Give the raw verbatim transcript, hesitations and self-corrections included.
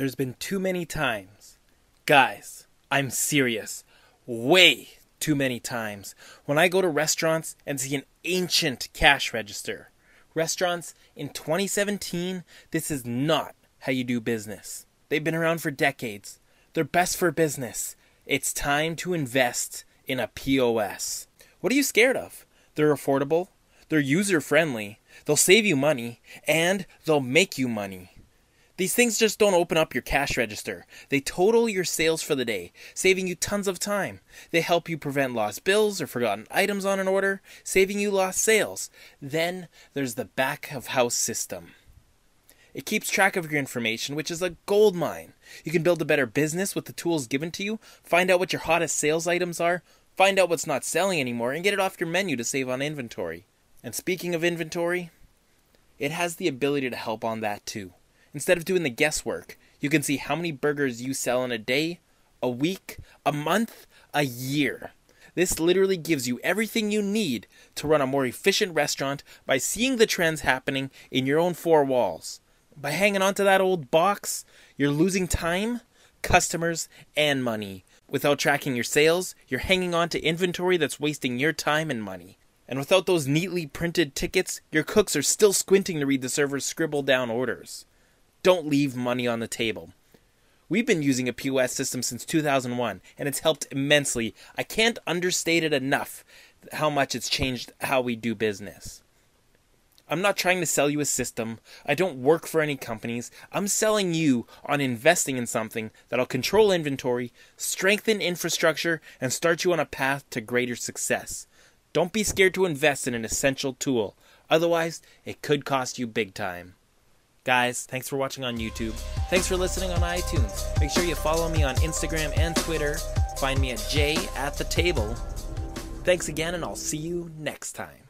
There's been too many times. Guys, I'm serious. Way too many times. When I go to restaurants and see an ancient cash register. Restaurants in twenty seventeen, this is not how you do business. They've been around for decades. They're best for business. It's time to invest in a P O S. What are you scared of? They're affordable. They're user-friendly. They'll save you money. And they'll make you money. These things just don't open up your cash register. They total your sales for the day, saving you tons of time. They help you prevent lost bills or forgotten items on an order, saving you lost sales. Then there's the back of house system. It keeps track of your information, which is a gold mine. You can build a better business with the tools given to you, find out what your hottest sales items are, find out what's not selling anymore, and get it off your menu to save on inventory. And speaking of inventory, it has the ability to help on that too. Instead of doing the guesswork, you can see how many burgers you sell in a day, a week, a month, a year. This literally gives you everything you need to run a more efficient restaurant by seeing the trends happening in your own four walls. By hanging on to that old box, you're losing time, customers, and money. Without tracking your sales, you're hanging on to inventory that's wasting your time and money. And without those neatly printed tickets, your cooks are still squinting to read the server's scribbled down orders. Don't leave money on the table. We've been using a P O S system since two thousand one, and it's helped immensely. I can't understate it enough how much it's changed how we do business. I'm not trying to sell you a system. I don't work for any companies. I'm selling you on investing in something that'll control inventory, strengthen infrastructure, and start you on a path to greater success. Don't be scared to invest in an essential tool. Otherwise, it could cost you big time. Guys, thanks for watching on YouTube. Thanks for listening on iTunes. Make sure you follow me on Instagram and Twitter. Find me at J at the table. Thanks again, and I'll see you next time.